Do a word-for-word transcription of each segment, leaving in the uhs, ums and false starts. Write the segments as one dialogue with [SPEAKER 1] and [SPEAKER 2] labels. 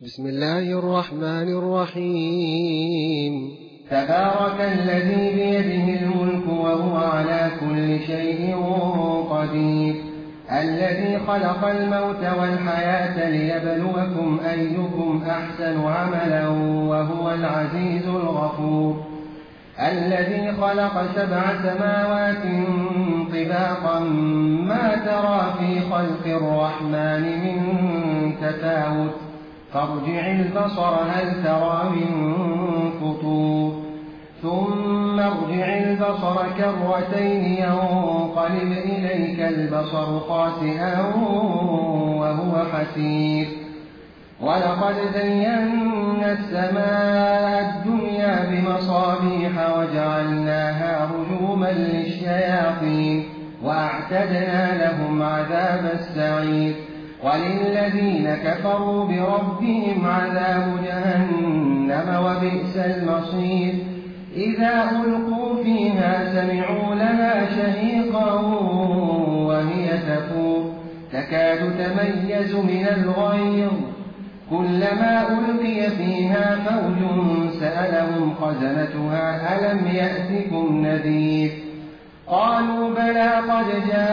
[SPEAKER 1] بسم الله الرحمن الرحيم.
[SPEAKER 2] تبارك الذي بيده الملك وهو على كل شيء قدير، الذي خلق الموت والحياة ليبلوكم أيكم أحسن عملا وهو العزيز الغفور، الذي خلق سبع سماوات طباقا ما ترى في خلق الرحمن من تفاوت، فارجع البصر هل ترى من فطور، ثم ارجع البصر كرتين ينقلب إليك البصر خاسئا وهو حسير، ولقد زينا السماء الدنيا بمصابيح وجعلناها رجوما للشياطين وأعتدنا لهم عذاب السعير، وللذين كفروا بربهم عذاب جهنم وبئس المصير، إذا ألقوا فيها سمعوا لها شهيقا وهي تفور تكاد تميز من الغيظ، كلما ألقي فيها فوج سألهم خزنتها ألم يأتكم نذير، قالوا بلى قد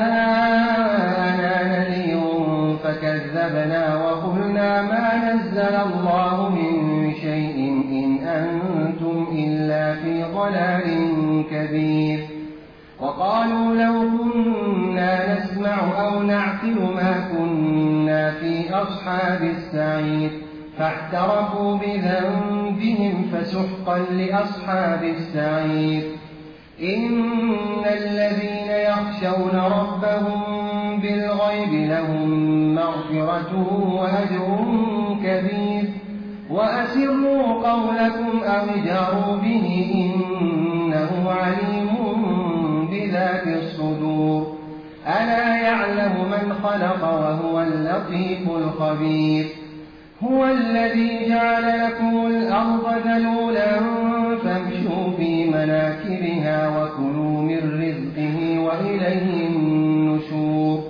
[SPEAKER 2] جاءنا نذير فكذبنا وقلنا ما نزل الله من شيء إن أنتم إلا في ضلال كبير، وقالوا لو كنا نسمع أو نعقل ما كنا في أصحاب السعير، فاعترفوا بذنبهم فسحقا لأصحاب السعير. إن الذين يخشون ربهم بالغيب لهم مغفرة وأجر كبير، وأسروا قولكم أو اجهروا به إنه عليم بذات الصدور، ألا يعلم من خلق وهو اللطيف الخبير، هو الذي جعل لكم الأرض ذلولا فامشوا في مناكبها وكلوا من رزقه وإليه النشور،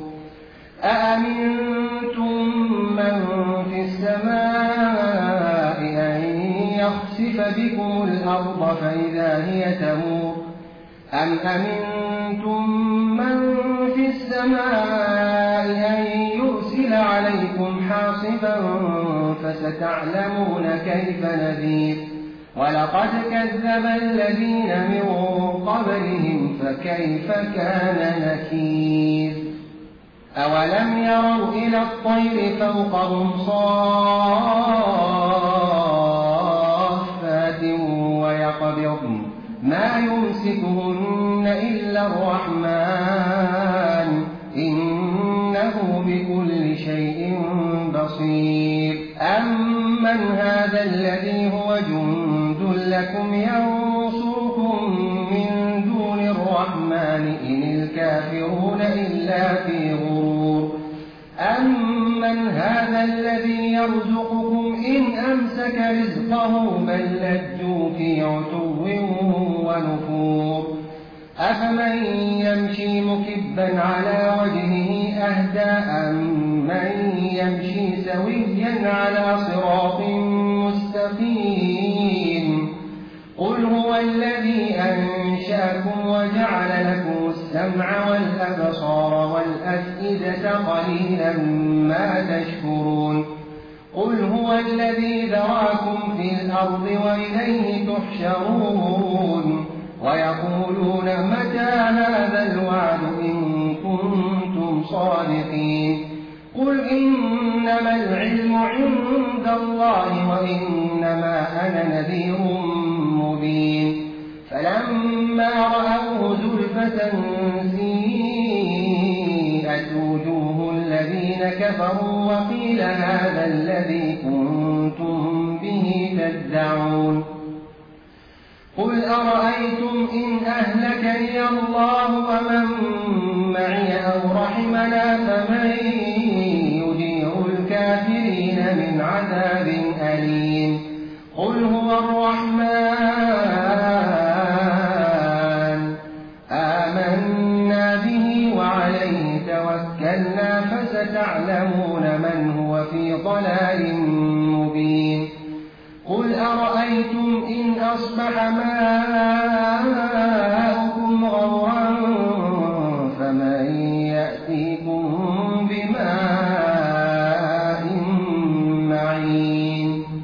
[SPEAKER 2] أأمنتم من في السماء أن يخسف بكم الأرض فإذا هي تمور، أم أمنتم من في السماء أن يرسل عليكم حاصبا فستعلمون كيف نذير، ولقد كذب الذين من قبلهم فكيف كان نكير، أولم يروا إلى الطير فوقهم صافات ويقبضن ما يمسكهن إلا الرحمن إنه بكل شيء بصير، أمن هذا الذي هو جند لكم ينصركم من دون الرحمن إن الكافرون إلا في غرور، أمن هذا الذي يرزقكم إن أمسك رزقه بل لجوا في عتو ونفور، أفمن يمشي مكبا على وجهه أهدى أمن يمشي سويا على صراط مستقيم، قل هو الذي أنشأكم وجعل لكم السمع والأبصار والأفئدة قليلا ما تشكرون، قل هو الذي ذراكم في الأرض وإليه تحشرون، ويقولون متى هذا الوعد إن كنتم صادقين، قل إنما العلم عند الله وإنما أنا نذير مبين، فلما رأوه زلفة سيئت وجوه الذين كفروا وقيل هذا الذي كنتم به تدعون، قل أرأيتم إن أهلكني الله ومن معي أو رحمنا فمن يجير الكافرين من عذاب أليم، قل هو الرحمن آمنا به وعليه توكلنا فستعلمون من هو في ضلال مبين. ماؤكم غورا فمن يأتيكم بماء معين